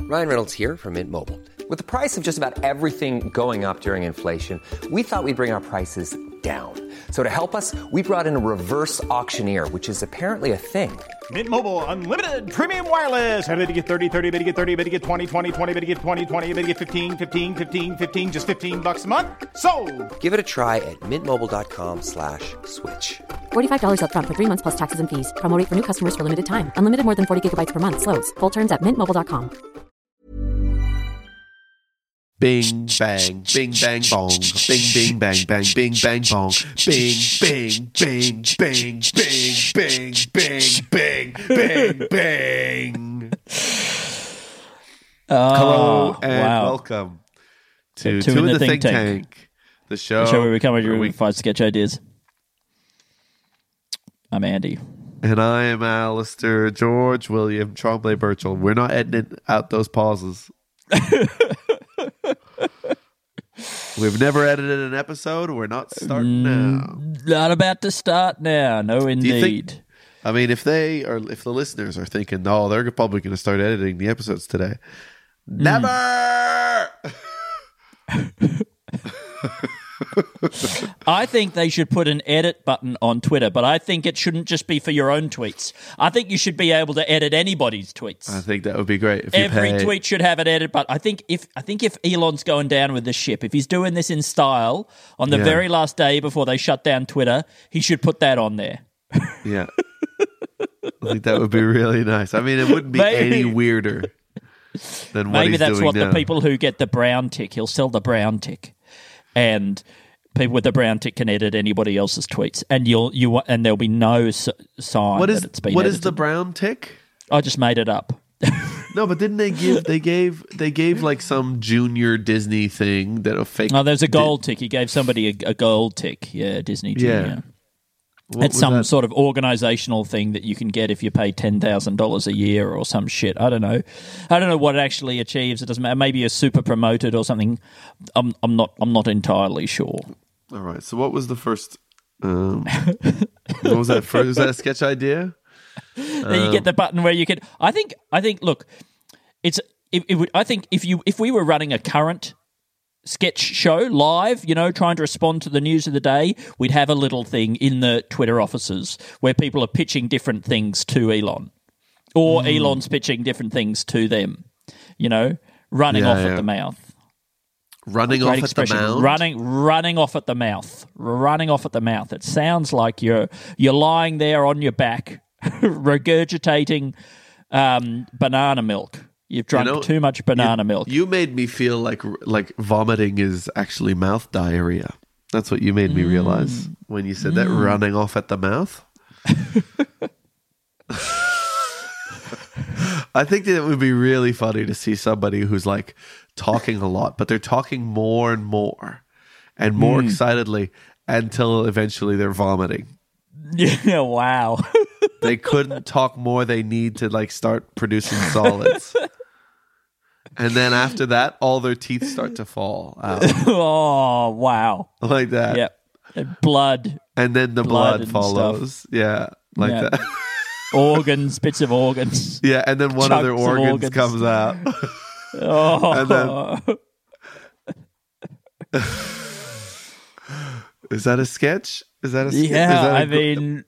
Ryan Reynolds here from Mint Mobile. With the price of just about everything going up during inflation, we thought we'd bring our prices down. So to help us, we brought in a reverse auctioneer, which is apparently a thing. Mint Mobile Unlimited Premium Wireless. How to get 30, 30, bit to get 30, bit to get 20, 20, 20, bit to get 20, 20, bit to get 15, 15, 15, 15, just $15 a month? Sold! Give it a try at mintmobile.com/switch. $45 up front for 3 months plus taxes and fees. Promo rate for new customers for limited time. Unlimited more than 40 gigabytes per month. Slows full terms at mintmobile.com. Bing, bang, bing, bang, bong. Bing, bing, bang, bang, bing, bang, bong. Bing, bing, bing, bing, bing, bing, bing, bing, bing, bing. Hello and welcome to Two in the Think Tank, the show where we come with your 5 sketch ideas. I'm Andy. And I am Alistair, George, William, Trombley, Birchall. We're not editing out those pauses. We've never edited an episode. We're not starting now. Not about to start now. No, indeed. I mean, if the listeners are thinking, "Oh, they're probably going to start editing the episodes today," never. I think they should put an edit button on Twitter, but I think it shouldn't just be for your own tweets. I think you should be able to edit anybody's tweets. I think that would be great. If every tweet should have an edit button. I think if Elon's going down with the ship, if he's doing this in style on the very last day before they shut down Twitter, he should put that on there. Yeah, I think that would be really nice. I mean, it wouldn't be any weirder than what maybe he's that's doing what now. The people who get the brown tick. He'll sell the brown tick. And people with the brown tick can edit anybody else's tweets, and and there'll be no sign that it's been. What edited. is the brown tick? I just made it up. No, but didn't they give? They gave like some junior Disney thing that a fake. Oh, there's a gold tick. He gave somebody a gold tick. Yeah, Disney Junior. It's some sort of organizational thing that you can get if you pay $10,000 a year or some shit. I don't know what it actually achieves. It doesn't matter. Maybe you're super promoted or something. I'm not entirely sure. All right. So what was the first? What was that first? Was that a sketch idea? Then you get the button where you can. I think. Look, I think if we were running a current sketch show live, trying to respond to the news of the day, we'd have a little thing in the Twitter offices where people are pitching different things to Elon, or Elon's pitching different things to them. Running off at the mouth. Running off at the mouth. Running off at the mouth. Running off at the mouth. It sounds like you're lying there on your back, regurgitating banana milk. You've drunk too much banana milk. You made me feel like vomiting is actually mouth diarrhea. That's what you made me realize when you said that, running off at the mouth. I think that it would be really funny to see somebody who's like talking a lot, but they're talking more and more and more excitedly until eventually they're vomiting. Yeah, wow. They couldn't talk more. They need to like start producing solids. And then after that, all their teeth start to fall out. Oh, wow. Like that. Yep. And blood. And then the blood follows. Stuff. Yeah. Like that. Organs, bits of organs. Yeah. And then one of their organs comes out. Oh. And then... Is that a sketch? Is that a sketch? Yeah, I mean...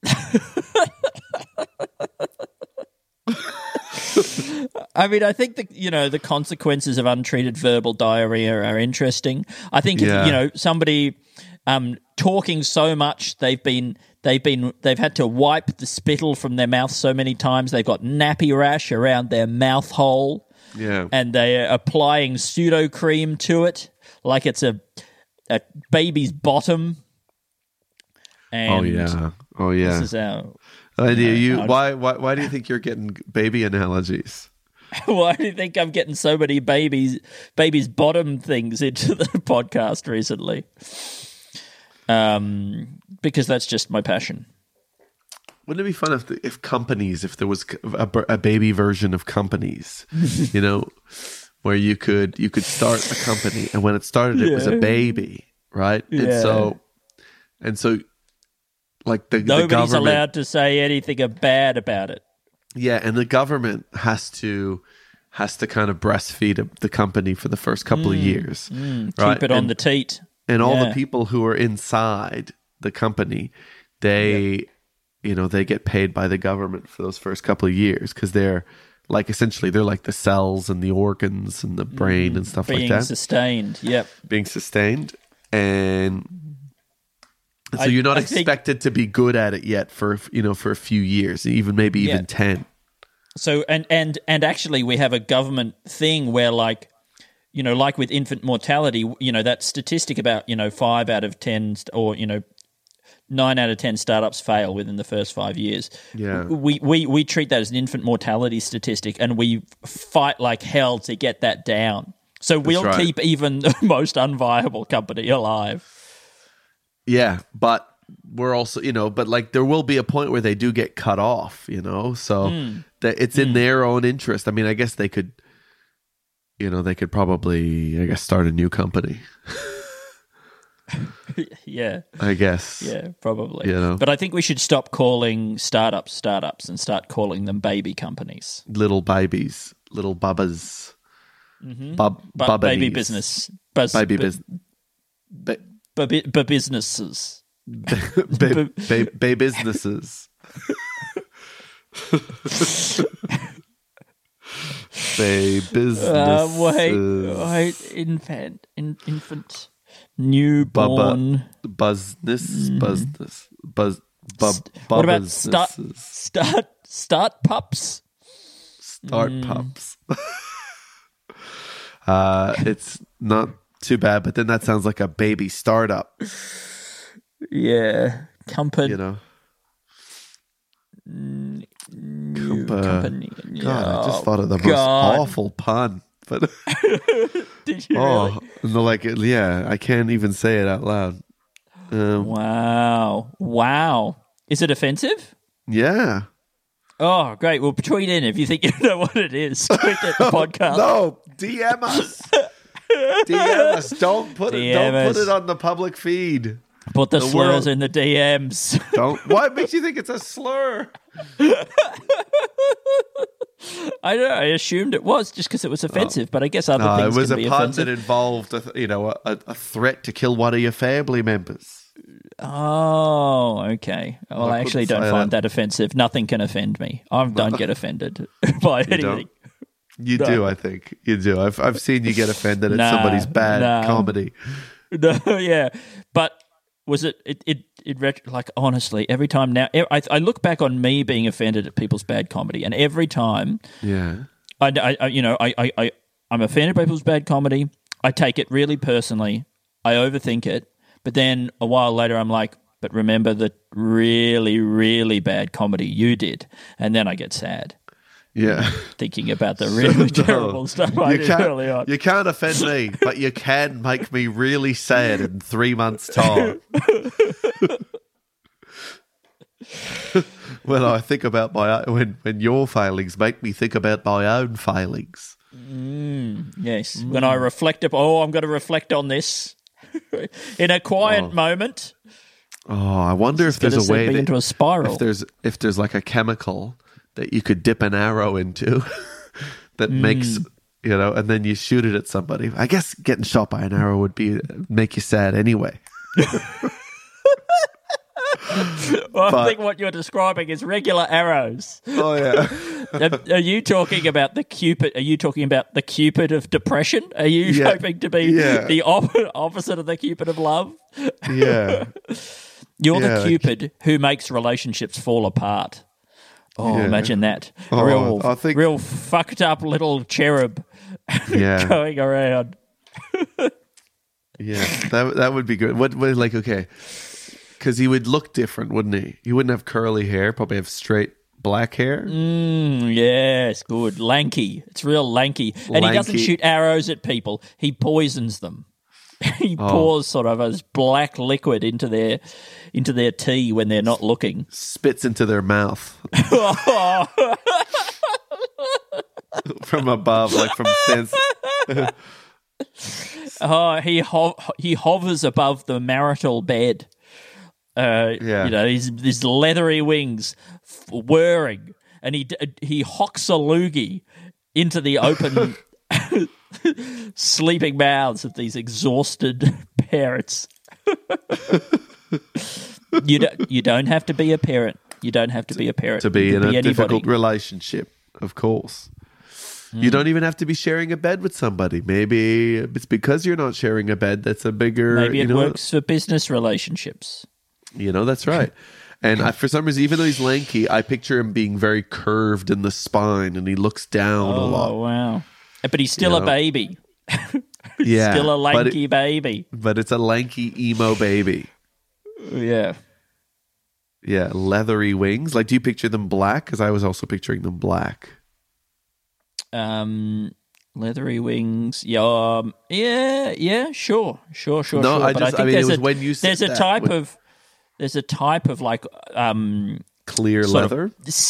I think the consequences of untreated verbal diarrhea are interesting. I think if, somebody talking so much they've had to wipe the spittle from their mouth so many times they've got nappy rash around their mouth hole. Yeah, and they're applying pseudo cream to it like it's a baby's bottom. And oh yeah. This is our. Why do you think you're getting baby analogies? Why do you think I'm getting so many babies' bottom things into the podcast recently? Because that's just my passion. Wouldn't it be fun if there was a baby version of companies, where you could start a company, and when it started, it was a baby, right? Yeah. And so, like nobody's allowed to say anything bad about it. Yeah, and the government has to has to kind of breastfeed the company for the first couple of years. Right? Keep it on the teat. And all the people who are inside the company, they get paid by the government for those first couple of years because they're like essentially they're like the cells and the organs and the brain and stuff like that. Being sustained, yep. Being sustained. And so you're not expected to be good at it yet for a few years, maybe even 10. So and actually we have a government thing where like with infant mortality, that statistic about 5 out of 10 or 9 out of 10 startups fail within the first 5 years. Yeah. We treat that as an infant mortality statistic, and we fight like hell to get that down. So we'll keep even the most unviable company alive. Yeah, but we're also, but like there will be a point where they do get cut off, so that it's in their own interest. I mean, I guess they could, they could probably, I guess, start a new company. Yeah. I guess. Yeah, probably. You know. But I think we should stop calling startups and start calling them baby companies. Little babies, little bubbas. Mm-hmm. Baby Baby business. Baby business. Businesses. Bay businesses. Bay businesses. Wait, infant, newborn. Business. What about start pups? Start pups. It's not too bad, but then that sounds like a baby startup. Yeah, company. Company. God, I just thought of the most awful pun. But did you really? And I can't even say it out loud. Wow. Is it offensive? Yeah. Oh, great. Well, tweet in if you think you know what it is. Tweet at the podcast. No, DM us. DM us. Don't put it on the public feed. Put the slurs in the DMs. What makes you think it's a slur? I don't know. I assumed it was just because it was offensive, but I guess other things it was can be a pun offensive. that involved a threat to kill one of your family members. Oh, okay. Well, I actually don't find that offensive. Nothing can offend me. I don't get offended by anything. You do, I think. You do. I've seen you get offended at somebody's bad comedy. No, yeah. But was it like, honestly, every time now, I look back on me being offended at people's bad comedy, and every time I'm offended by people's bad comedy, I take it really personally, I overthink it, but then a while later I'm like, but remember the really, really bad comedy you did, and then I get sad. Yeah. Thinking about the really terrible stuff I did early on. You can't offend me, but you can make me really sad in 3 months' time. Well, I think about when your failings make me think about my own failings. Yes. When I reflect I'm going to reflect on this in a quiet moment. Oh, I wonder if there's a way into a spiral. If there's like a chemical that you could dip an arrow into that makes, and then you shoot it at somebody. I guess getting shot by an arrow would make you sad anyway. I think what you're describing is regular arrows. Oh, yeah. Are you talking about the Cupid? Are you talking about the Cupid of depression? Are you hoping to be the opposite of the Cupid of love? Yeah. You're the Cupid who makes relationships fall apart. Oh, imagine that. Real fucked up little cherub going around. Yeah, that would be good. What okay. Because he would look different, wouldn't he? He wouldn't have curly hair, probably have straight black hair. Yes, good. Lanky. It's real lanky. And he doesn't shoot arrows at people. He poisons them. He pours sort of a black liquid into their tea when they're not looking. Spits into their mouth. From above, like from sense. He hovers above the marital bed. His leathery wings whirring, and he hocks a loogie into the open, sleeping mouths of these exhausted parents. You don't have to be a parent. You don't have to be a parent. To be You in can a anybody. difficult relationship, of course. You don't even have to be sharing a bed with somebody. Maybe it's because you're not sharing a bed that's a bigger... Maybe it you know, works for business relationships. You know, that's right. And for some reason, even though he's lanky, I picture him being very curved in the spine, and he looks down a lot. Oh, wow. But he's still You a know? baby. Yeah, Still a but lanky baby. But it's a lanky emo baby. Yeah. Yeah, leathery wings. Like, do you picture them black? Because I was also picturing them black. Leathery wings. Yeah, sure. No, But I think it was when you said there's a that, type when- of like Clear sort of- leather.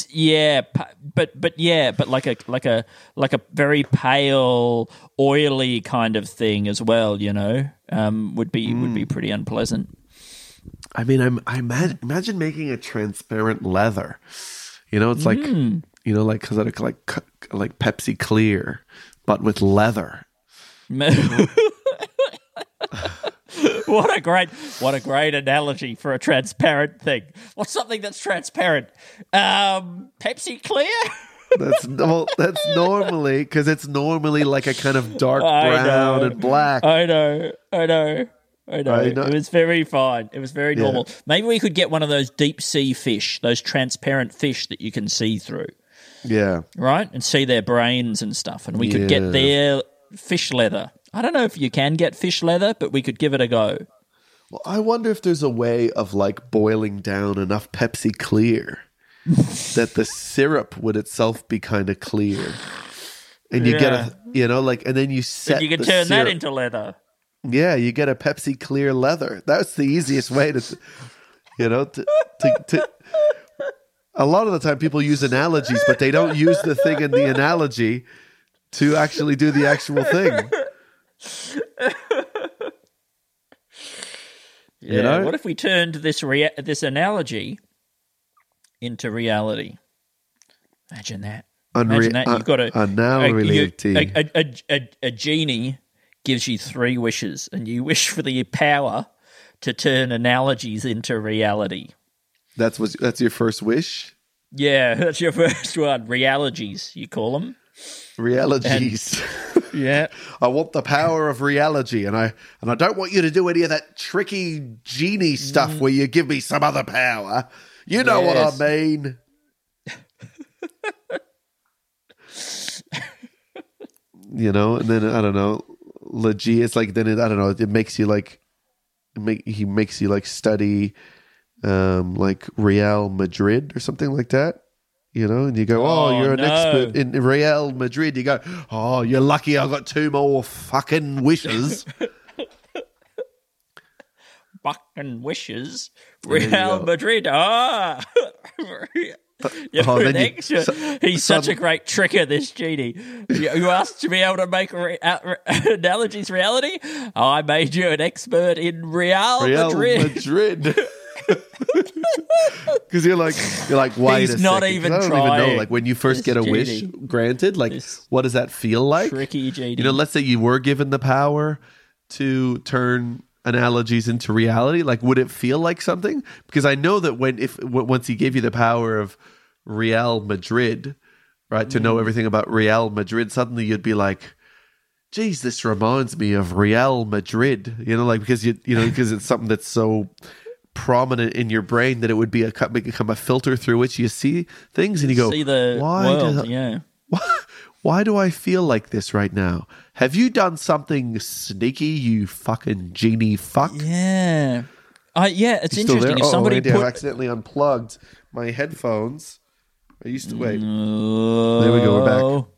but like a very pale, oily kind of thing as well. You know, would be pretty unpleasant. I mean, I imagine making a transparent leather. You know, it's like you know, like because like Pepsi Clear, but with leather. What a great analogy for a transparent thing. What's something that's transparent? Pepsi Clear? That's normally because it's normally like a kind of dark brown and black. I know. I know. It was very fine. It was very normal. Maybe we could get one of those deep sea fish, those transparent fish that you can see through, Yeah. right? And see their brains and stuff. And we could get their fish leather. I don't know if you can get fish leather, but we could give it a go. Well, I wonder if there's a way of like boiling down enough Pepsi Clear that the syrup would itself be kind of clear, and you get a, you know, like, and then you set. And you can the turn syrup. that into leather. Yeah, you get a Pepsi Clear leather. That's the easiest way to, you know, to. A lot of the time, people use analogies, but they don't use the thing in the analogy to actually do the actual thing. Yeah. You know? What if we turned this analogy into reality? Imagine that. Imagine that. You've got a genie gives you 3 wishes, and you wish for the power to turn analogies into reality. That's your first wish? Yeah, that's your first one. Realities, you call them. Realities. Yeah. I want the power of reality, and I don't want you to do any of that tricky genie stuff where you give me some other power. You know what I mean. You know, and then I don't know, it's like then I don't know, it makes you like he makes you like study like Real Madrid or something like that. You know, and you go, you're an expert in Real Madrid. You go, you're lucky I got 2 more fucking wishes. Fucking wishes. Real Madrid. You're an extra. He's such a great tricker, this genie. You asked to be able to make analogies reality? I made you an expert in Real Madrid. Because you're like, wait He's a not second. even I don't trying. even know. Like when you first get a wish granted, like what does that feel like? Tricky genie. You know, let's say you were given the power to turn analogies into reality. Like, would it feel like something? Because I know that once he gave you the power of Real Madrid, right, to know everything about Real Madrid, suddenly you'd be like, geez, this reminds me of Real Madrid. You know, like because because it's something that's so prominent in your brain that it would become a filter through which you see things, and you go, see the world. Why do I feel like this right now? Have you done something sneaky, you fucking genie fuck? Yeah. It's You still interesting. there? If somebody I've accidentally unplugged my headphones. I used to wait. There we go. We're back.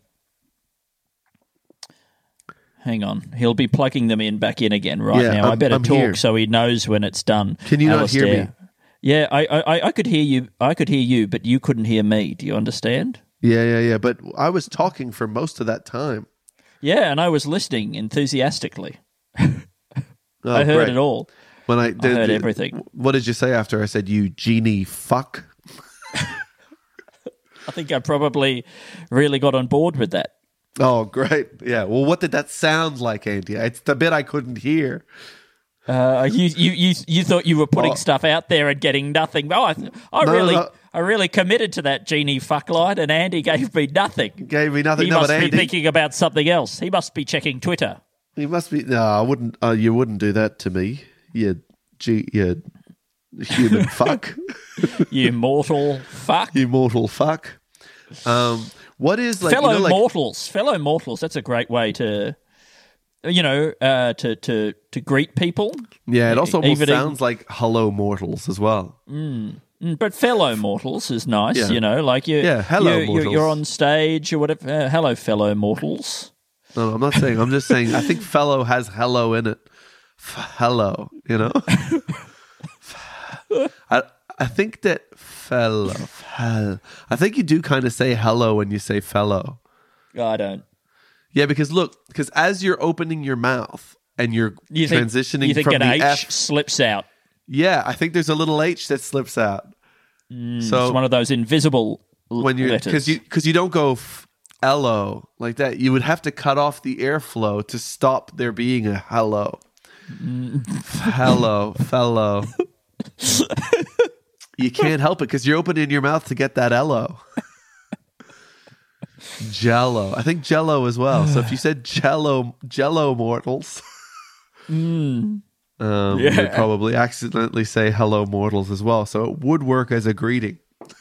Hang on. He'll be plugging them back in again now. I better I'm talk here. so he knows when it's done. Can you not hear me? Yeah, I could hear you. I could hear you, but you couldn't hear me. Do you understand? Yeah. But I was talking for most of that time. Yeah, and I was listening enthusiastically. I heard great. it all. When I heard everything. What did you say after I said you genie fuck? I think I probably really got on board with that. Oh, great. Yeah. Well, what did that sound like, Andy? It's the bit I couldn't hear. You thought you were putting stuff out there and getting nothing. Oh, I really committed to that genie fucklight, and Andy gave me nothing. Gave me nothing. He No, must but be Andy, thinking about something else. He must be checking Twitter. he must be. No, I wouldn't. You wouldn't do that to me. You human fuck. You mortal fuck. You mortal fuck. What is like fellow you know, like, mortals? Fellow mortals. That's a great way to, to greet people. Yeah, it also almost Even- sounds like hello mortals as well. But fellow mortals is nice, Yeah. like you. Yeah, hello, mortals. You're on stage or whatever. Hello, fellow mortals. No, I'm not saying. I'm just saying. I think fellow has hello in it. Hello, you know. I think that fellow. I think you do kind of say hello when you say fellow. I don't. Yeah, because as you're opening your mouth and you're transitioning you think from an the H F, slips out. yeah, I think there's a little H that slips out. So It's one of those invisible when you're letters. because you don't go hello like that, you would have to cut off the airflow to stop there being a hello. Hello, fellow. You can't help it because you're opening your mouth to get that hello. Jello. I think Jello as well. So if you said Jello mortals, you'd probably accidentally say hello mortals as well. So it would work as a greeting.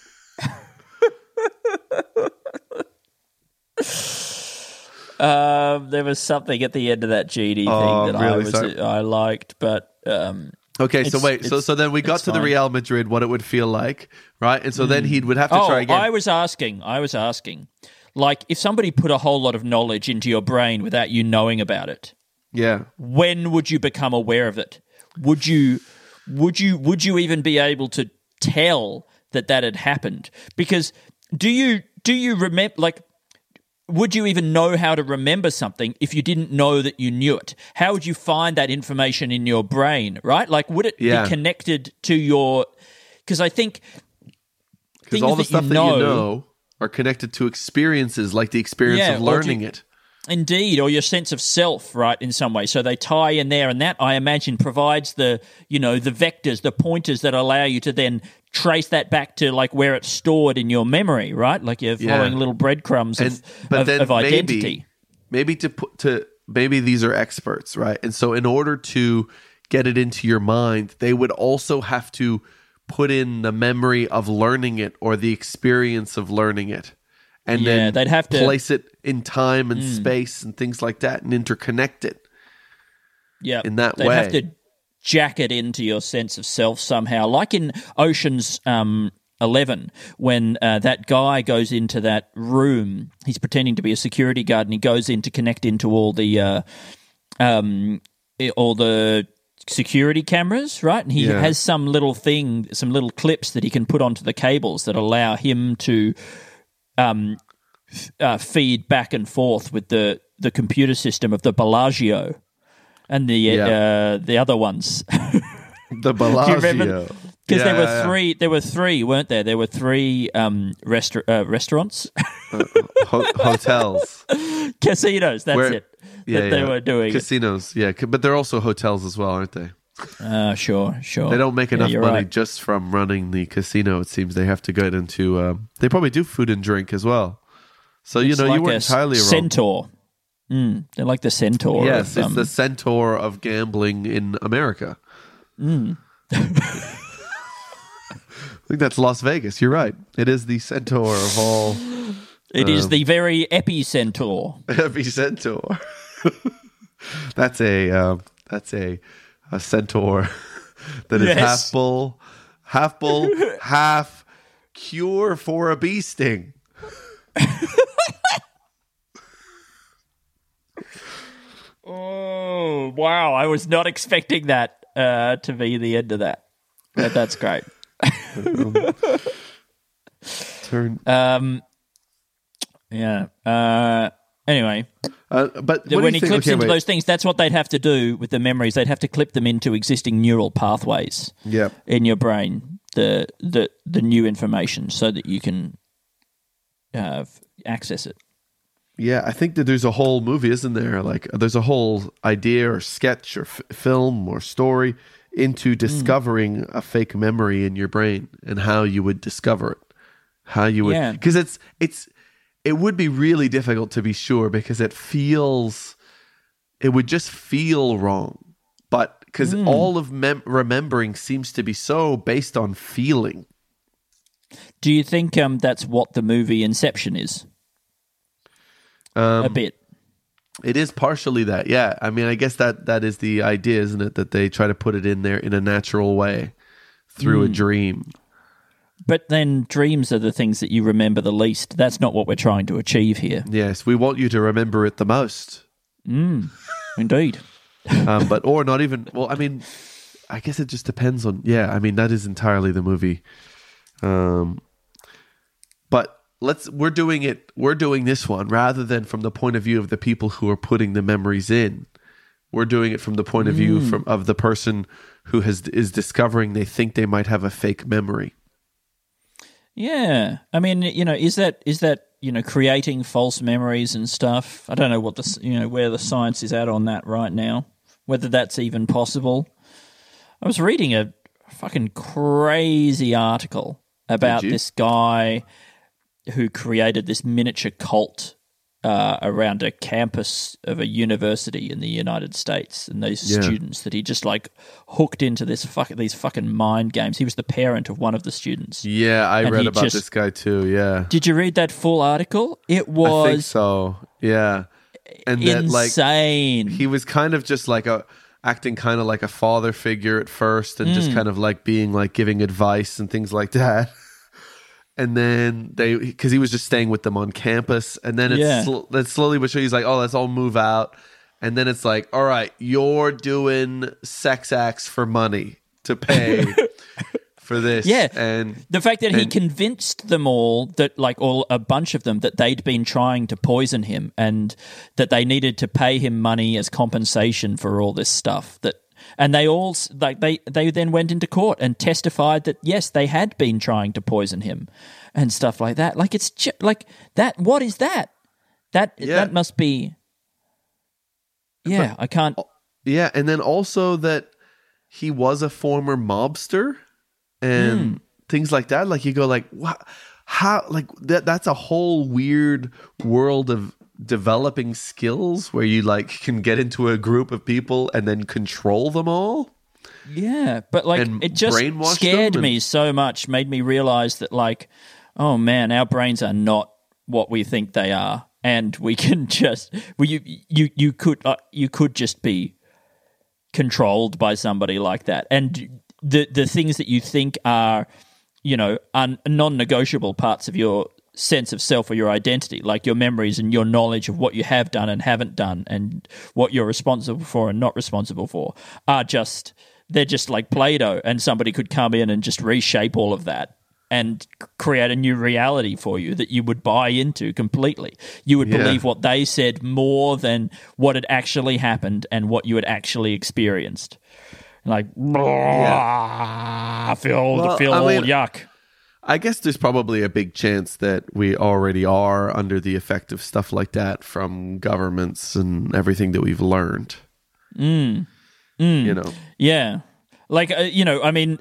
There was something at the end of that genie thing that really? I liked, but Okay, so wait. So then we got to the fine. Real Madrid, what it would feel like, right? And so then he would have to try again. I was asking, like, if somebody put a whole lot of knowledge into your brain without you knowing about it, Yeah. when would you become aware of it? Would you even be able to tell that had happened? Because do you remember, like, would you even know how to remember something if you didn't know that you knew it? How would you find that information in your brain, right? Like, would it be connected to your... Because I think... Because all the stuff that you know are connected to experiences, like the experience of learning it. Indeed, or your sense of self, right, in some way. So they tie in there, and that, I imagine, provides the vectors, the pointers that allow you to then trace that back to, like, where it's stored in your memory, right? Like you're following little breadcrumbs of identity. Maybe maybe these are experts, right? And so in order to get it into your mind, they would also have to put in the memory of learning it or the experience of learning it. And then they'd have to place it in time and space and things like that and interconnect it. Yeah, in that they'd way. have to jack it into your sense of self somehow, like in Ocean's 11, when that guy goes into that room. He's pretending to be a security guard, and he goes in to connect into all the security cameras, right? And he has some little clips that he can put onto the cables that allow him to feed back and forth with the computer system of the Bellagio and the other ones. The Bellagio. Do you remember? Because there were three, weren't there? There were three restaurants, hotels, casinos. That's it. They were doing casinos. Yeah, but they're also hotels as well, aren't they? Sure. They don't make enough money right. just from running the casino. It seems they have to get into. They probably do food and drink as well. So It's you like weren't a entirely wrong. centaur. They're like the centaur. Yes, of, it's the centaur of gambling in America. I think that's Las Vegas. You're right. It is the centaur of all. It is the very epicentaur. Epicentaur. That's a centaur that is half bull, half cure for a bee sting. Oh, wow. I was not expecting that to be the end of that. But that's great. Anyway, but when he clips into those things, that's what they'd have to do with the memories. They'd have to clip them into existing neural pathways in your brain, the new information, so that you can access it. Yeah, I think that there's a whole movie, isn't there? Like, there's a whole idea or sketch or film or story into discovering a fake memory in your brain and how you would discover it. How you would, because it would be really difficult to be sure, because it would just feel wrong. But because all of remembering seems to be so based on feeling. Do you think that's what the movie Inception is? A bit. It is partially that, yeah. I mean, I guess that is the idea, isn't it? That they try to put it in there in a natural way through a dream. But then dreams are the things that you remember the least. That's not what we're trying to achieve here. Yes, we want you to remember it the most. Indeed. Or not even, well, I mean, I guess it just depends on, I mean, that is entirely the movie. But we're doing this one rather than from the point of view of the people who are putting the memories in. We're doing it from the point of view of the person who is discovering they think they might have a fake memory. Yeah. I mean, is that creating false memories and stuff? I don't know what where the science is at on that right now, whether that's even possible. I was reading a fucking crazy article about this guy who created this miniature cult around a campus of a university in the United States, and these students that he just like hooked into these fucking mind games. He was the parent of one of the students. Yeah, I read about this guy too. Yeah, did you read that full article? It was, I think so. Yeah, and insane. He was kind of just like acting kind of like a father figure at first, and just kind of like being like giving advice and things like that. And then because he was just staying with them on campus, and then it's slowly but surely he's like, oh, let's all move out. And then it's like, all right, you're doing sex acts for money to pay for this. Yeah. And the fact that he convinced them all that, like a bunch of them, that they'd been trying to poison him and that they needed to pay him money as compensation for all this stuff. And they all they then went into court and testified that yes, they had been trying to poison him and stuff like that. Like it's like that. What is that? That must be. Yeah, but I can't. Yeah, and then also that he was a former mobster and things like that. Like you go like, what? How? Like that's a whole weird world of developing skills where you like can get into a group of people and then control them all. Yeah, but like it just scared me so much, made me realize that like, oh man, our brains are not what we think they are, and we can just you could just be controlled by somebody like that, and the things that you think are non-negotiable parts of your sense of self or your identity, like your memories and your knowledge of what you have done and haven't done and what you're responsible for and not responsible for, they're just like Play-Doh, and somebody could come in and just reshape all of that and create a new reality for you that you would buy into completely. You would believe what they said more than what had actually happened and what you had actually experienced. Like, I feel yuck. I guess there's probably a big chance that we already are under the effect of stuff like that from governments and everything that we've learned. You know? Yeah. Like, I mean,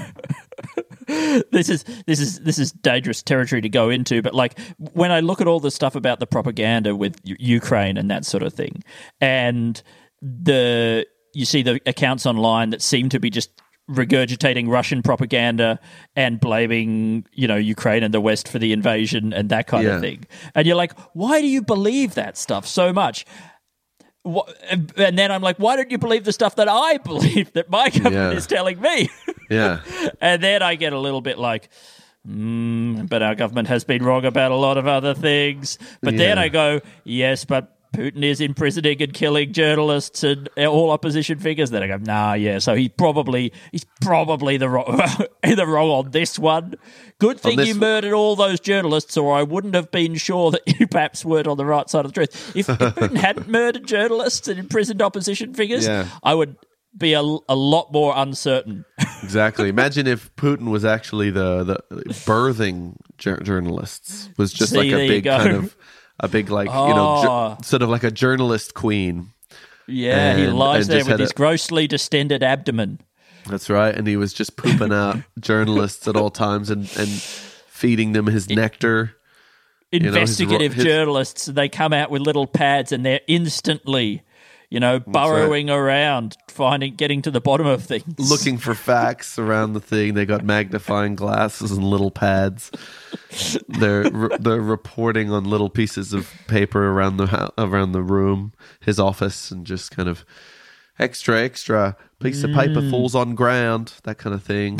this is dangerous territory to go into, but like when I look at all the stuff about the propaganda with Ukraine and that sort of thing, and you see the accounts online that seem to be just regurgitating Russian propaganda and blaming, Ukraine and the West for the invasion and that kind of thing. And you're like, why do you believe that stuff so much? And then I'm like, why don't you believe the stuff that I believe that my government is telling me? Yeah. And then I get a little bit like, but our government has been wrong about a lot of other things. But then I go, yes, but Putin is imprisoning and killing journalists and all opposition figures. Then I go, so he's probably the wrong on this one. Good thing you murdered all those journalists, or I wouldn't have been sure that you perhaps weren't on the right side of the truth. If Putin hadn't murdered journalists and imprisoned opposition figures, I would be a lot more uncertain. Exactly. Imagine if Putin was actually the birthing journalists, was just like a big kind of a big like Oh. sort of like a journalist queen. Yeah, he And- lies and there just with had his grossly distended abdomen. That's right, and he was just pooping out journalists at all times and feeding them his nectar. Investigative journalists, they come out with little pads and they're instantly, burrowing around, getting to the bottom of things. Looking for facts around the thing. They got magnifying glasses and little pads. They're reporting on little pieces of paper around the room, his office, and just kind of extra piece of paper falls on ground, that kind of thing.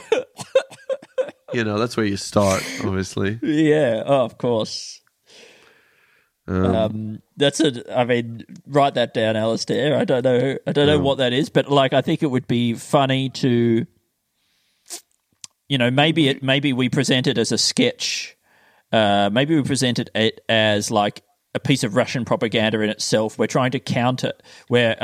That's where you start, obviously. Yeah, of course. Write that down, Alistair. I don't know what that is, but I think it would be funny to, maybe we present it as a sketch. Maybe we present it as like a piece of Russian propaganda in itself. We're trying to counter where,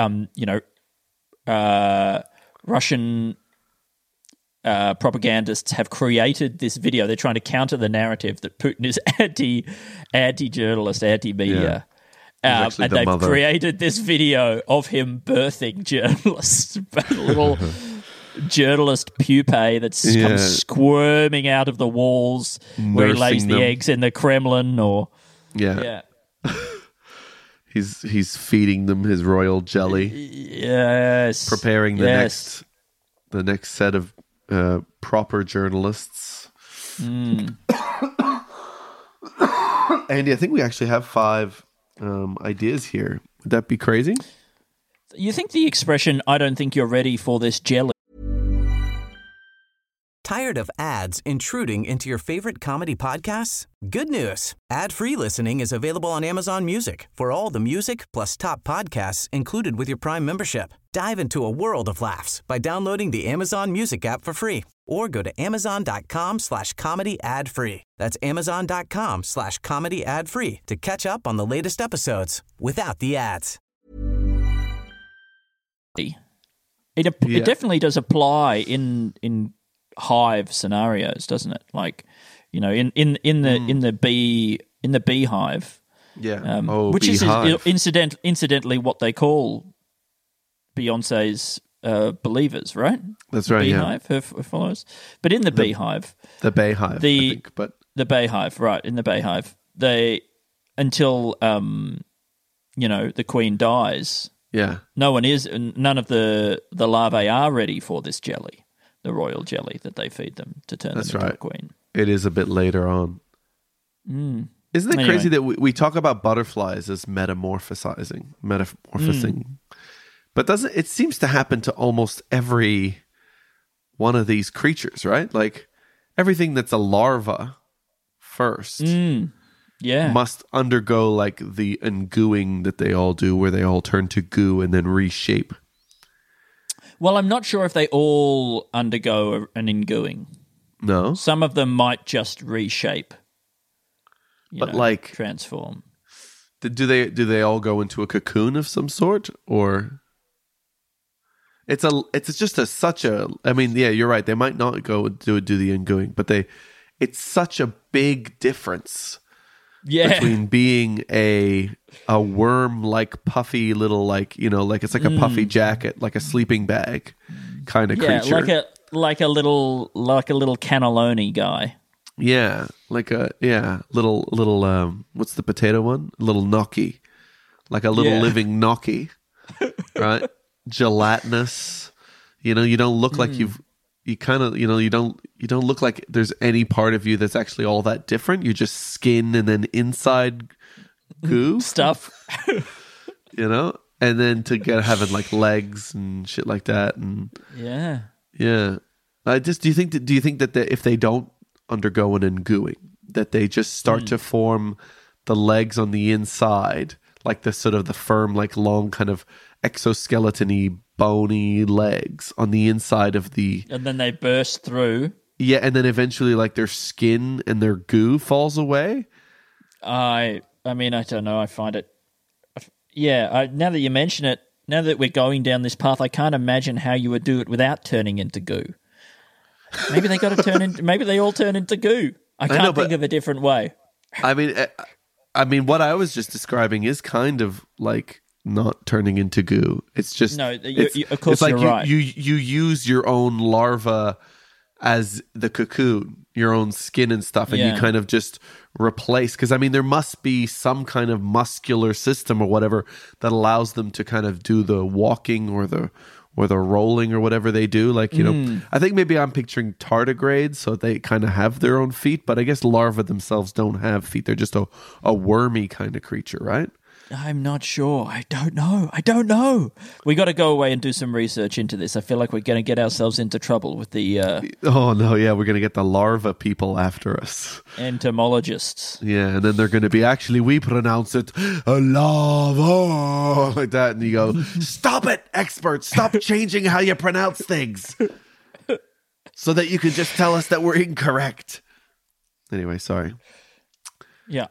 Russian propagandists have created this video. They're trying to counter the narrative that Putin is anti-journalist, anti-media. And they've created this video of him birthing journalists, a little journalist pupae that's come squirming out of the walls where he lays the eggs in the Kremlin, or he's feeding them his royal jelly. Yes, preparing the next set of proper journalists. Andy, I think we actually have 5 ideas here. Would that be crazy? You think the expression, "I don't think you're ready for this jelly"? Tired of ads intruding into your favorite comedy podcasts? Good news. Ad-free listening is available on Amazon Music for all the music plus top podcasts included with your Prime membership. Dive into a world of laughs by downloading the Amazon Music app for free or go to amazon.com/comedy ad-free. That's amazon.com/comedy ad-free to catch up on the latest episodes without the ads. It definitely does apply in hive scenarios, doesn't it? Like, in the beehive, which beehive. is incidentally what they call Beyonce's believers, right? That's right. Beehive, her followers. But in the beehive, the Bayhive, I think, but the Bayhive, right? In the Bayhive, they until the queen dies. Yeah, none of the larvae are ready for this jelly. The royal jelly that they feed them to turn them into a queen. It is a bit later on. Isn't it crazy that we talk about butterflies as metamorphosing? But it seems to happen to almost every one of these creatures, right? Like everything that's a larva first must undergo like the engooing that they all do, where they all turn to goo and then reshape. Well, I'm not sure if they all undergo an engooing. No. Some of them might just reshape. Transform. Do they all go into a cocoon of some sort, or it's such a I mean, yeah, you're right. They might not go do the engooing, but it's such a big difference. Yeah. Between being a worm-like puffy little it's like a puffy jacket, like a sleeping bag kind of creature. like a little cannelloni guy. Yeah, little what's the potato one? A little gnocchi. Like a little living gnocchi. Right? Gelatinous. You don't look like you don't look like there's any part of you that's actually all that different. You're just skin and then inside goo stuff. And then to having like legs and shit like that, and yeah. do you think that if they don't undergo an engooing, that they just start to form the legs on the inside, like the sort of the firm, like long kind of exoskeleton-y, bony legs on the inside of the... And then they burst through. Yeah, and then eventually like their skin and their goo falls away? I mean, I don't know. I find it... Yeah, now that you mention it, now that we're going down this path, I can't imagine how you would do it without turning into goo. Maybe they all turn into goo. I can't think of a different way. I mean, I mean, what I was just describing is kind of like not turning into goo. It's just No, it's, of course it's like you're right. You use your own larva as the cocoon, your own skin and stuff, and you kind of just replace. Because I mean, there must be some kind of muscular system or whatever that allows them to kind of do the walking or the rolling or whatever they do. Like, you know, I think maybe I'm picturing tardigrades, so they kind of have their own feet, but I guess larvae themselves don't have feet. They're just a wormy kind of creature, right? I'm not sure. I don't know. We got to go away and do some research into this. I feel like we're going to get ourselves into trouble with the Oh, no, yeah, we're going to get the larva people after us. entomologists. Yeah, and then they're going to be, actually, we pronounce it a lava, like that. And you go, stop it, experts. Stop changing how you pronounce things so that you can just tell us that we're incorrect. Anyway, sorry. Yeah.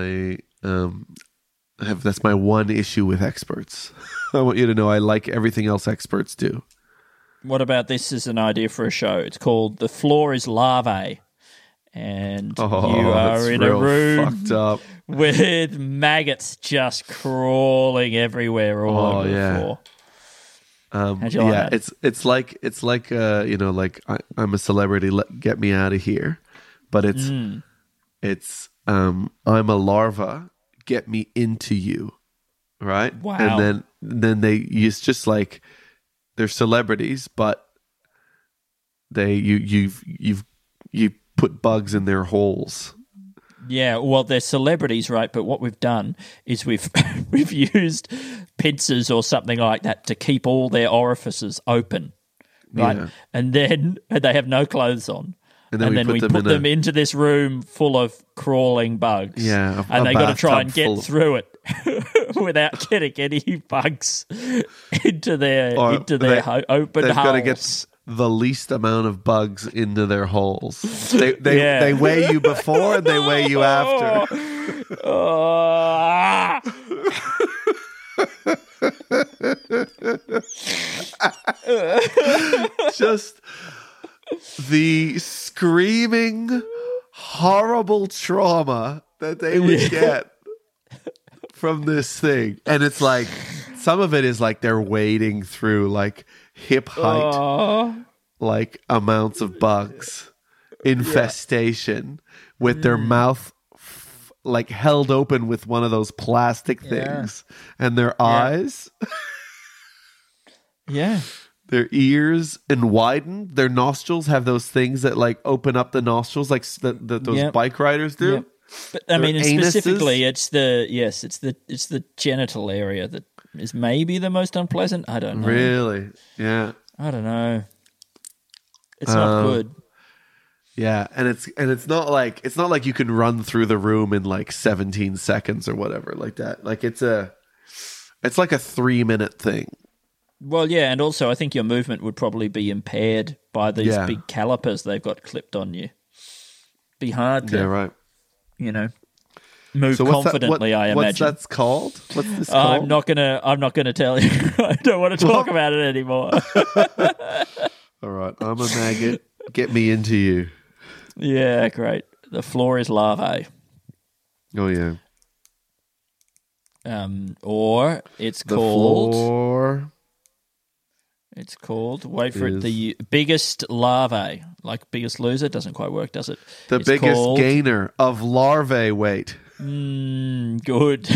That's my one issue with experts. I want you to know I like everything else experts do. What about this as an idea for a show? It's called The Floor is Larvae. And you are in a room fucked up. with maggots just crawling everywhere all over the floor. How'd you like that? It's like you know, like I'm a celebrity, get me out of here. But it's I'm a larva, get me into you, right? Wow. And then it's just like they're celebrities, but you put bugs in their holes. Yeah, well, they're celebrities, right? But what we've done is we've used pincers or something like that to keep all their orifices open, right? Yeah. And then they have no clothes on. And then we put them into this room full of crawling bugs. Yeah, and they got to try and bathtub get full of- through it without getting any bugs into their open they've holes. got to get the least amount of bugs into their holes. They weigh you before and they weigh you after. Just the screaming, horrible trauma that they would get from this thing. And it's like, some of it is like they're wading through like hip height, like amounts of bugs, infestation, with their mouth like held open with one of those plastic things, and their eyes, their ears and widened. Their nostrils have those things that like open up the nostrils, like those bike riders do. Yep. But I mean, specifically, it's the genital area that is maybe the most unpleasant. I don't know. Really? Yeah. I don't know. It's not good. Yeah, and it's not like you can run through the room in like 17 seconds or whatever like that. Like it's like a 3-minute thing. Well, yeah, and also I think your movement would probably be impaired by these big calipers they've got clipped on you. Be hard to, move confidently. I imagine. What's that's called? What's this called? I'm not gonna tell you. I don't want to talk about it anymore. All right, I'm a maggot. Get me into you. Yeah, great. The floor is larvae. Oh yeah. Or it's The called. floor. It's called. Wait for it. The biggest larvae, like Biggest Loser, doesn't quite work, does it? It's biggest gainer of larvae weight. Good.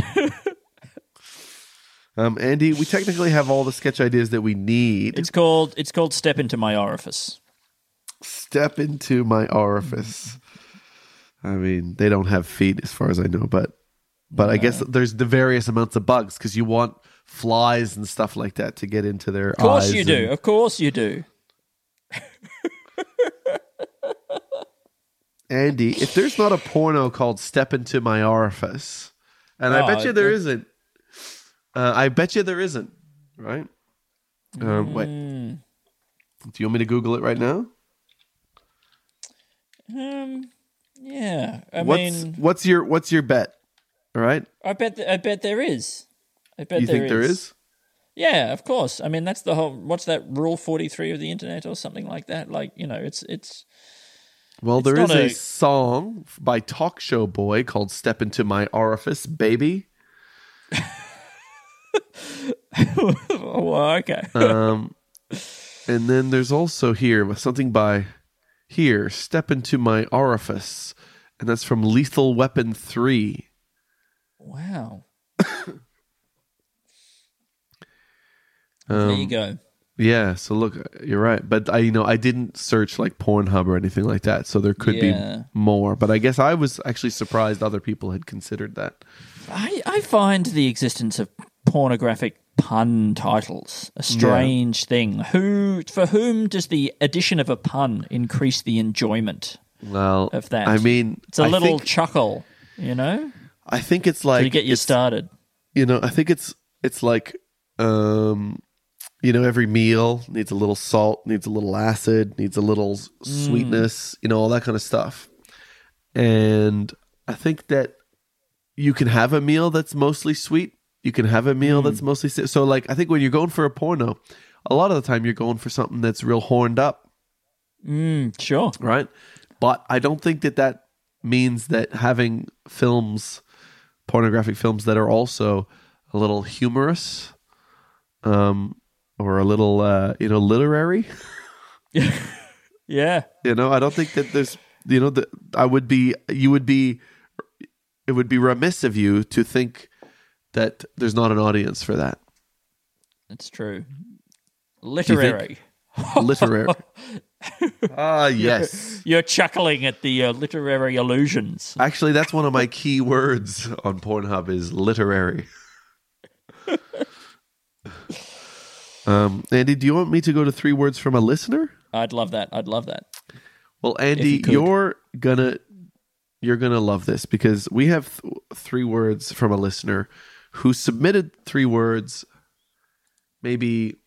Andy, we technically have all the sketch ideas that we need. It's called Step Into My Orifice. Step into my orifice. I mean, they don't have feet as far as I know, but I guess there's the various amounts of bugs because you want flies and stuff like that to get into their eyes. Of course you do. Of course you do. Andy, if there's not a porno called Step Into My Orifice, and I bet you there isn't. I bet you there isn't, right? Wait. Do you want me to Google it right now? Yeah. What's your bet? All right. I bet there is. You think there is? Yeah, of course. I mean, that's the whole. What's that? Rule 43 of the internet, or something like that. Like, it's. Well, It's there is not a song by Talk Show Boy called Step Into My Orifice, Baby. Oh, okay. And then there's also here something by here, Step Into My Orifice. And that's from Lethal Weapon 3. Wow. There you go. Yeah, so look, you're right. But I didn't search like Pornhub or anything like that, so there could be more. But I guess I was actually surprised other people had considered that. I find the existence of pornographic pun titles a strange thing. For whom does the addition of a pun increase the enjoyment of that? I mean, it's a little chuckle, you know? I think it's like to get you started. I think it's like every meal needs a little salt, needs a little acid, needs a little sweetness, all that kind of stuff. And I think that you can have a meal that's mostly sweet. You can have a meal that's mostly... So, like, I think when you're going for a porno, a lot of the time you're going for something that's real horned up. Sure. Right? But I don't think that means that having pornographic films that are also a little humorous, or a little, literary. Yeah. I don't think that there's, it would be remiss of you to think that there's not an audience for that. That's true. Literary. Literary. Yes. You're chuckling at the literary allusions. Actually, that's one of my key words on Pornhub is literary. Andy, do you want me to go to 3 words from a listener? I'd love that. Well, Andy, you're gonna love this because we have 3 words from a listener who submitted 3 words maybe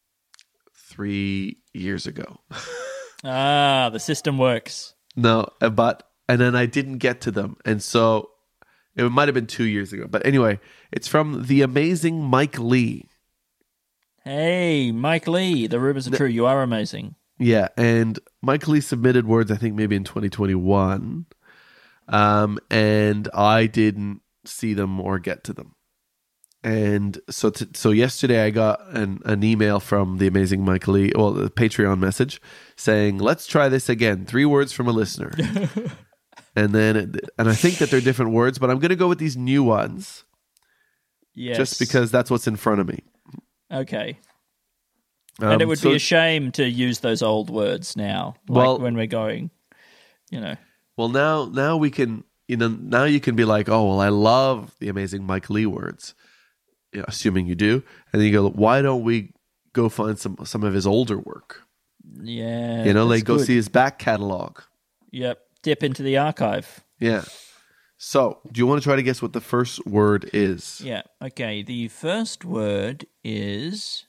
3 years ago. The system works. No, and then I didn't get to them. And so it might have been 2 years ago. But anyway, it's from the amazing Mike Lee. Hey, Mike Lee, the rumors are true. You are amazing. Yeah, and Mike Lee submitted words, I think maybe in 2021. And I didn't see them or get to them. And so yesterday I got an email from the amazing Mike Lee, well, the Patreon message saying, let's try this again. 3 words from a listener. and I think that they're different words, but I'm going to go with these new ones. Yes. Just because that's what's in front of me. Okay. And it would be a shame to use those old words now, when we're going, Well, now we can, now you can be like, oh, well, I love the amazing Mike Lee words. Assuming you do, and then you go, why don't we go find some of his older work? Yeah, go see his back catalog. Yep, dip into the archive. Yeah. So, do you want to try to guess what the first word is? Yeah. Okay. The first word is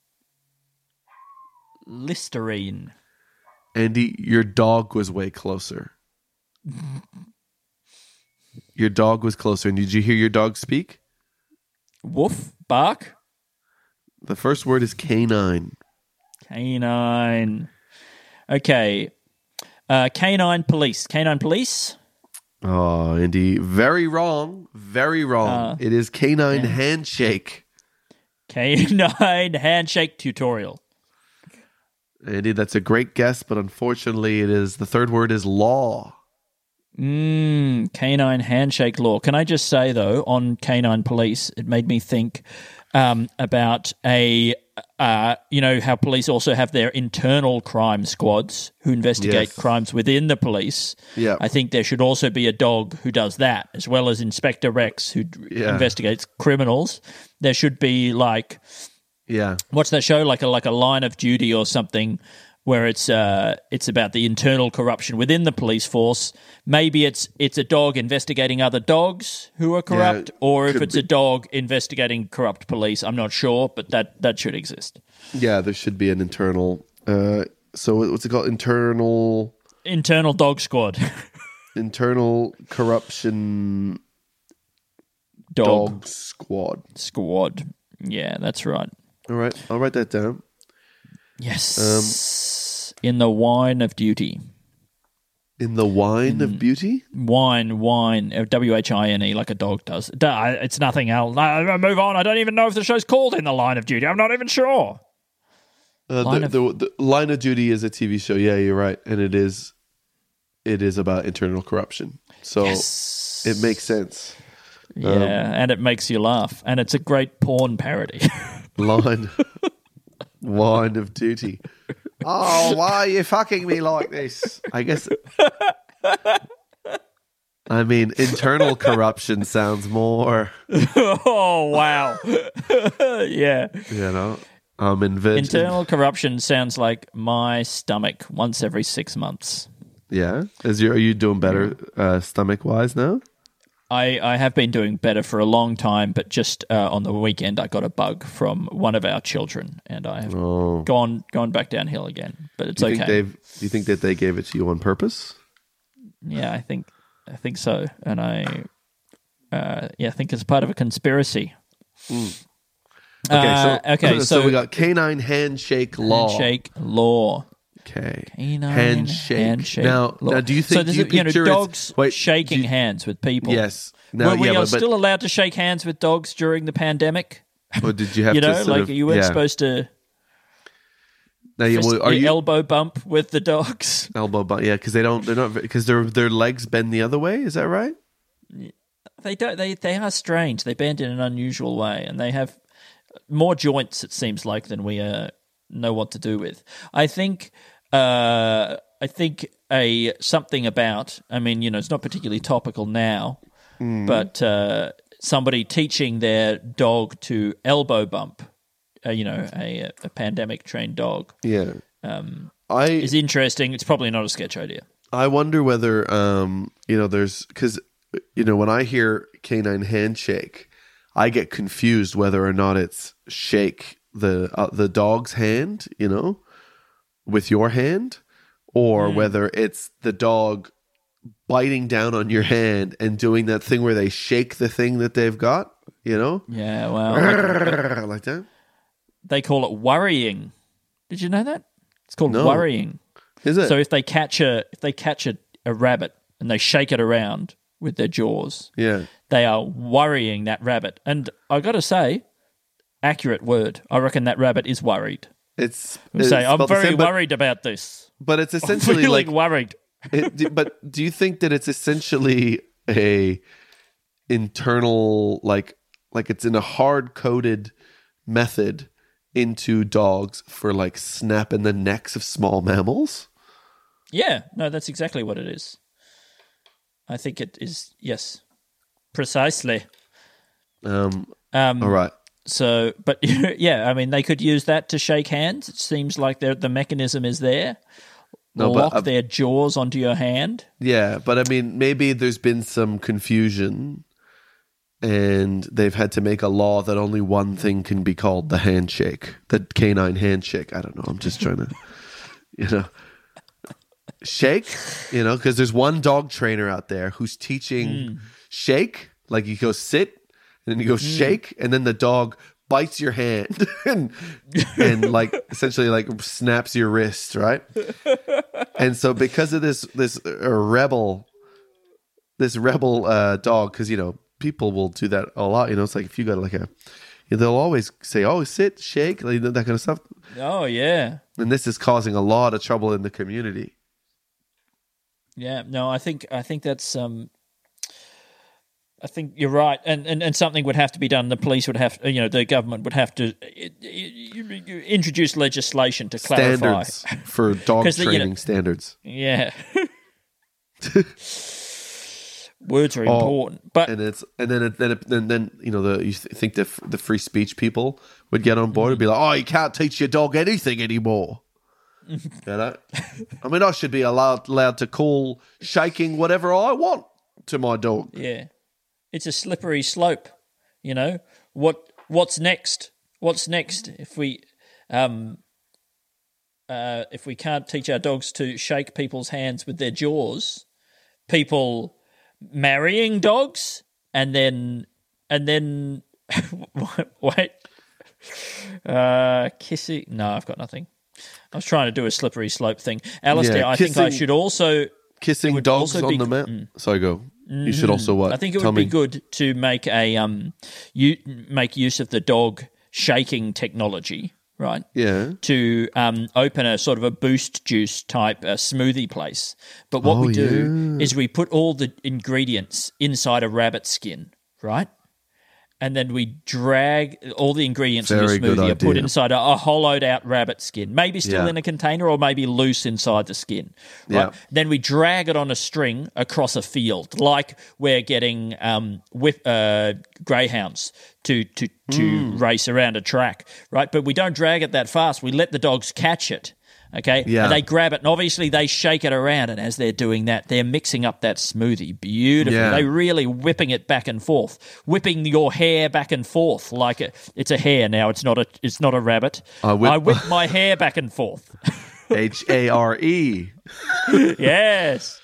Listerine. Andy, your dog was way closer. Your dog was closer. And did you hear your dog speak? Woof, bark. The first word is canine. Canine. Okay. Canine police. Canine police. Oh, Andy, very wrong. Very wrong. It is canine handshake. Canine handshake tutorial. Andy, that's a great guess, but unfortunately the third word is law. Canine handshake law. Can I just say, though, on canine police, it made me think about how police also have their internal crime squads who investigate crimes within the police. Yeah. I think there should also be a dog who does that, as well as Inspector Rex who investigates criminals. There should be what's that show? Like a Line of Duty or something, where it's about the internal corruption within the police force. Maybe it's a dog investigating other dogs who are corrupt, or if it's a dog investigating corrupt police. I'm not sure, but that should exist. Yeah, there should be an internal. So what's it called? Internal dog squad. Internal corruption dog squad. Squad. Yeah, that's right. All right, I'll write that down. Yes. In the wine of duty. In the wine of beauty? Wine, WHINE, like a dog does. It's nothing else. Move on. I don't even know if the show's called In the Line of Duty. I'm not even sure. The Line of Duty is a TV show. Yeah, you're right, and it is about internal corruption. So it makes sense. Yeah, and it makes you laugh, and it's a great porn parody. Wine of Duty. Oh, why are you fucking me like this? I guess. I mean, internal corruption sounds more. Oh wow! Yeah, internal corruption sounds like my stomach once every 6 months. Yeah, are you doing better stomach wise now? I have been doing better for a long time, but just on the weekend I got a bug from one of our children, and I have gone back downhill again. But it's okay. Do you think that they gave it to you on purpose? Yeah, I think so, and I think it's part of a conspiracy. Okay, so we got canine handshake law. Handshake law. Okay. Canine handshake. Now, do you think? So do you picture dogs shaking hands with people? Yes. Were we still allowed to shake hands with dogs during the pandemic? Or did you have to you weren't supposed to? Now, are you elbow bump with the dogs? Elbow bump, yeah, because their legs bend the other way. Is that right? They don't. They are strange. They bend in an unusual way, and they have more joints. It seems like than we know what to do with. I think something about. I mean, it's not particularly topical now, but somebody teaching their dog to elbow bump. A pandemic trained dog. Yeah, is interesting. It's probably not a sketch idea. I wonder whether there's because when I hear canine handshake, I get confused whether or not it's shake the dog's hand, with your hand, or whether it's the dog biting down on your hand and doing that thing where they shake the thing that they've got. Yeah, well, like that. They call it worrying. Did you know that? It's called worrying. Is it? So if they catch a rabbit and they shake it around with their jaws, they are worrying that rabbit. And I got to say, accurate word. I reckon that rabbit is worried. I'm very worried about this. But it's essentially I'm really worried. But do you think that it's essentially a internal like it's in a hard coded method into dogs for like snapping the necks of small mammals? Yeah, no, that's exactly what it is. I think it is, yes, precisely. All right. So, but yeah, I mean, they could use that to shake hands. It seems like the mechanism is there. Lock their jaws onto your hand. Yeah, but I mean, maybe there's been some confusion and they've had to make a law that only one thing can be called the handshake, the canine handshake. I don't know. I'm just trying to, shake, because there's one dog trainer out there who's teaching shake. Like you go sit and then you go shake and then the dog bites your hand and like essentially like snaps your wrist, right? And so because of this rebel dog, because people will do that a lot. It's like if you got they'll always say, "Oh, sit, shake," like that kind of stuff. Oh yeah. And this is causing a lot of trouble in the community. Yeah. No, I think that's. I think you're right, and something would have to be done. The police would have, the government would have to introduce legislation to clarify standards for dog training standards. Yeah. Words are important, but then you think the free speech people would get on board and be like, "Oh, you can't teach your dog anything anymore." I mean, I should be allowed to call shaking whatever I want to my dog. Yeah, it's a slippery slope. What's next? What's next if we can't teach our dogs to shake people's hands with their jaws? People marrying dogs and then wait, kissing. No, I've got nothing. I was trying to do a slippery slope thing, Alistair. I think I should also kissing would dogs also on be- the mouth. Sorry, go. You should also what? I think it Tell would be me. good to make make use of the dog shaking technology, right? Yeah. To open a sort of a boost juice type smoothie place. But what we do is we put all the ingredients inside a rabbit skin, right? And then we drag all the ingredients in Very your good smoothie are put idea. inside a hollowed out rabbit skin, maybe still Yeah. in a container or maybe loose inside the skin. Right? Yeah. Then we drag it on a string across a field, like we're getting greyhounds to race around a track, right? But we don't drag it that fast. We let the dogs catch it. Okay, Yeah. and they grab it, and obviously they shake it around, and as they're doing that, they're mixing up that smoothie beautifully. Yeah. They're really whipping it back and forth, whipping your hair back and forth like it's a hare now. It's not a rabbit. I whip my hair back and forth. HARE. Yes,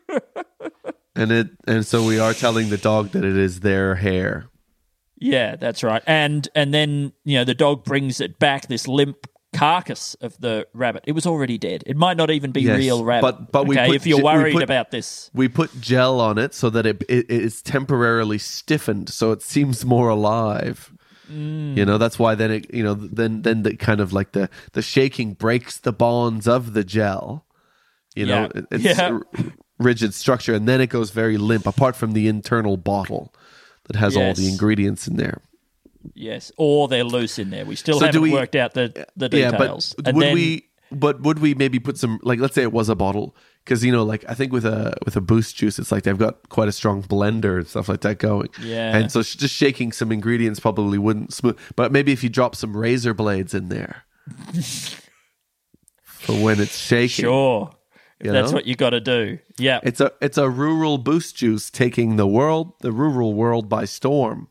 And so we are telling the dog that it is their hair. yeah, that's right. And then the dog brings it back, this limp carcass of the rabbit. It was already dead. It might not even be Yes, real rabbit. but we okay, put if you're we worried put- about this. We put gel on it so that it is temporarily stiffened, so it seems more alive. That's why then it then the kind of like the shaking breaks the bonds of the gel. Yeah. It's Yeah. rigid structure, and then it goes very limp. Apart from the internal bottle that has all the Yes. ingredients in there. Yes, or they're loose in there. We still So do haven't we- worked out the details. Yeah, but would we maybe put some, like, let's say it was a bottle, because like I think with a Boost juice, it's like they've got quite a strong blender and stuff like that going. Yeah. And so just shaking some ingredients probably wouldn't smooth. But maybe if you drop some razor blades in there for when it's shaking. Sure, if You that's know? what you got to do. Yeah, It's a rural Boost juice taking the rural world by storm.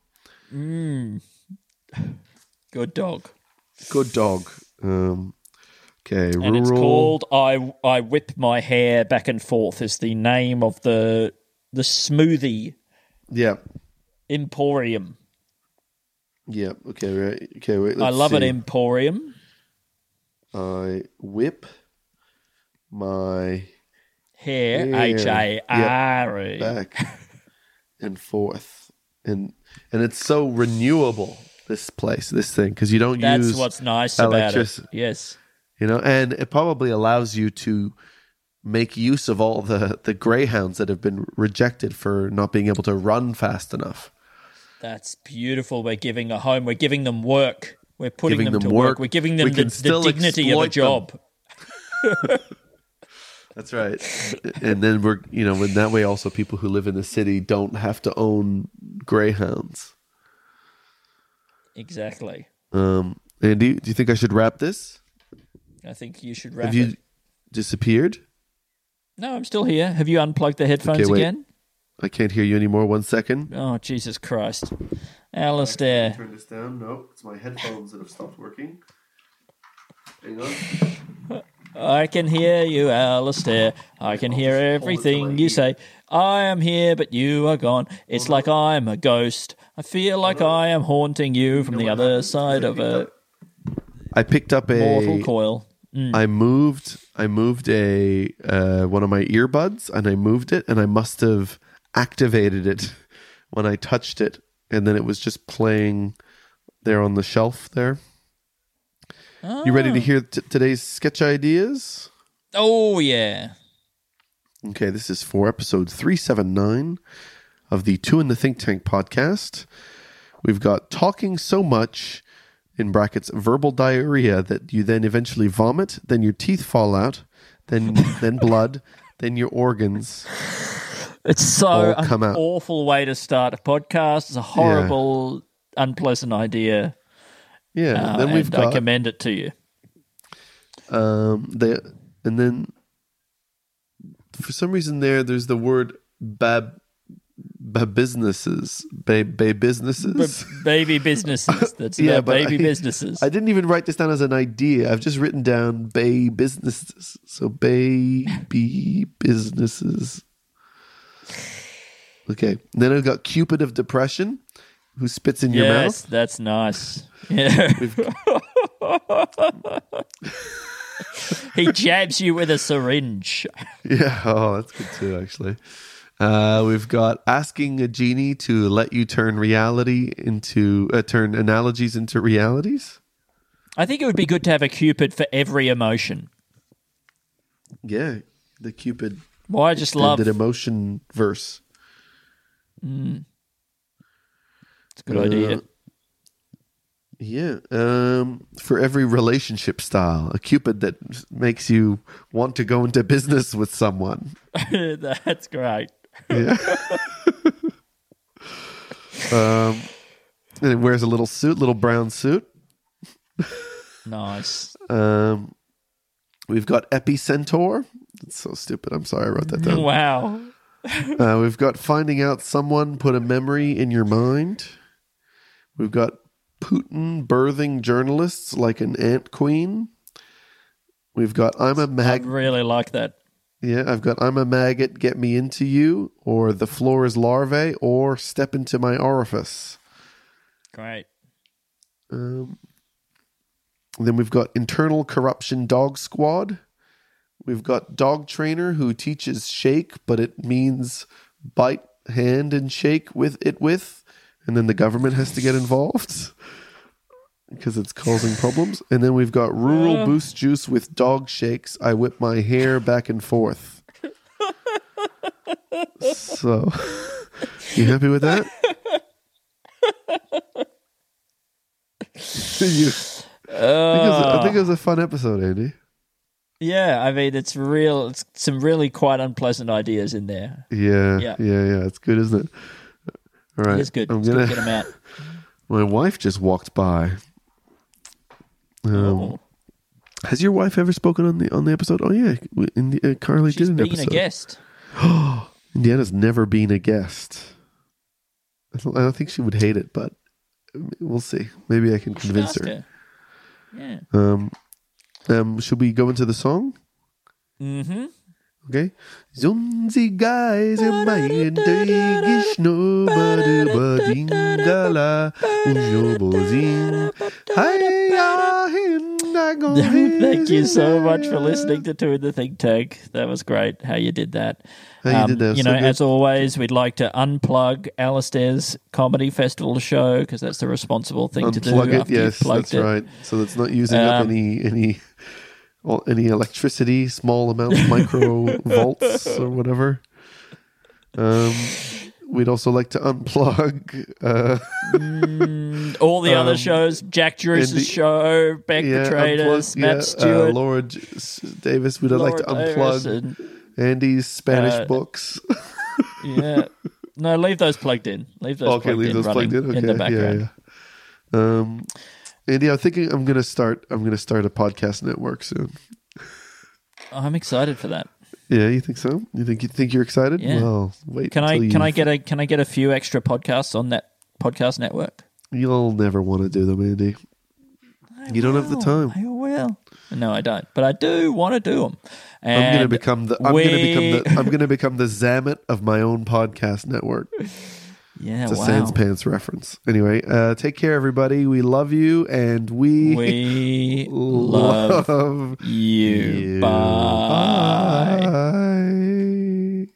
good dog. Good dog. Okay, And rural. it's called I Whip My Hair Back and Forth is the name of the smoothie Yeah. emporium. Yeah. Okay. Right. Okay. Wait. I let's love see. an emporium. I whip my Hair, Hair. HARE. back and forth, and it's so renewable. This thing, because you don't That's use what's nice about it. electricity. Yes. And it probably allows you to make use of all the greyhounds that have been rejected for not being able to run fast enough. That's beautiful. We're giving a home. We're giving them work. We're putting Giving them them to work. work. We're giving them We can the still dignity of a exploit them. job. That's right. And then we're, in that way also people who live in the city don't have to own greyhounds. Exactly. Andy, do you think I should wrap this? I think you should wrap Have you it. disappeared? No, I'm still here. Have you unplugged the headphones Okay, wait. again? I can't hear you anymore. 1 second. Oh, Jesus Christ. Alistair. Turn this down. No, it's my headphones that have stopped working. Hang on. I can hear you, Alistair. I can hear everything you say. I am here, but you are gone. It's like I'm a ghost. I feel like I am haunting you from the other side of a I picked up mortal a. coil. I moved a one of my earbuds, and I moved it, and I must have activated it when I touched it, and then it was just playing there on the shelf there. You ready to hear today's sketch ideas? Oh, yeah. Okay, this is for episode 379 of the Two in the Think Tank podcast. We've got talking so much, in brackets, verbal diarrhea, that you then eventually vomit, then your teeth fall out, then blood, then your organs. It's so All an come out. awful way to start a podcast. It's a horrible, unpleasant idea. Yeah, then we've and got I commend it to you. and then for some reason there's the word businesses, businesses. Baby businesses. That's Yeah, about but baby businesses. I didn't even write this down as an idea. I've just written down bay businesses. So baby businesses. Okay. Then I've got Cupid of Depression, who spits in your Yes, mouth. that's nice. Yeah. He jabs you with a syringe. Yeah, oh, that's good too, actually. We've got asking a genie to let you turn turn analogies into realities. I think it would be good to have a Cupid for every emotion. Yeah, the Cupid. Well, I just love emotion verse. It's a good idea. Yeah, for every relationship style, a Cupid that makes you want to go into business with someone. That's great. Yeah. And it wears a little brown suit. Nice. We've got Epicentaur. That's so stupid. I'm sorry I wrote that down. Wow. We've got finding out someone put a memory in your mind. We've got Putin birthing journalists like an ant queen. We've got I'm a I really like that. Yeah, I've got I'm a maggot, get me into you, or the floor is larvae, or step into my orifice. Great. Then we've got internal corruption dog squad. We've got dog trainer who teaches shake, but it means bite hand and shake with, and then the government has to get involved because it's causing problems. And then we've got rural boost juice with dog shakes. I whip my hair back and forth. So, you happy with that? I think it was a fun episode, Andy. Yeah, I mean, it's some really quite unpleasant ideas in there. Yeah. It's good, isn't it? All right. It is good. It's good to get them out. My wife just walked by. Has your wife ever spoken on the episode? Oh yeah, Carly She's did an episode. She's been a guest. Indiana's never been a guest. I don't think she would hate it, but we'll see. Maybe I can convince her. Yeah. Should we go into the song? Mm-hmm. Okay. Zunzi guys gish no badingala ujobozing. Thank you so much for listening to Two in the Think Tank. That was great how you did that. How you did that. As always, we'd like to unplug Alistair's Comedy Festival show because that's the responsible thing to do. Unplug it, yes, that's right. So that's not using up any electricity, small amounts, micro volts or whatever. We'd also like to unplug all the other shows, Jack Drew's show, Beck Betrayed Us, Matt Stewart, Laura Davis. We'd like to unplug Andy's Spanish books. Yeah. No, leave those plugged in. Leave those plugged in in the background. Yeah. Andy, I'm thinking I'm gonna start a podcast network soon. I'm excited for that. Yeah, you think so? You think you're excited? Yeah. Well, wait. Can I get a few extra podcasts on that podcast network? You'll never want to do them, Andy. You don't have the time. I will. No, I don't. But I do want to do them. And I'm gonna become the Zamet of my own podcast network. Yeah, it's a Sans Pants reference. Anyway, take care, everybody. We love you, and we love you. Bye. Bye.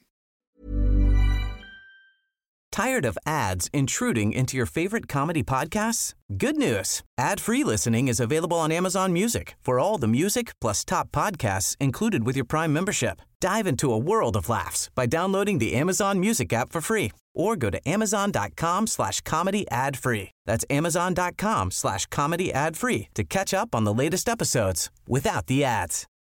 Tired of ads intruding into your favorite comedy podcasts? Good news. Ad-free listening is available on Amazon Music for all the music plus top podcasts included with your Prime membership. Dive into a world of laughs by downloading the Amazon Music app for free or go to amazon.com/comedy ad-free. That's amazon.com/comedy ad-free to catch up on the latest episodes without the ads.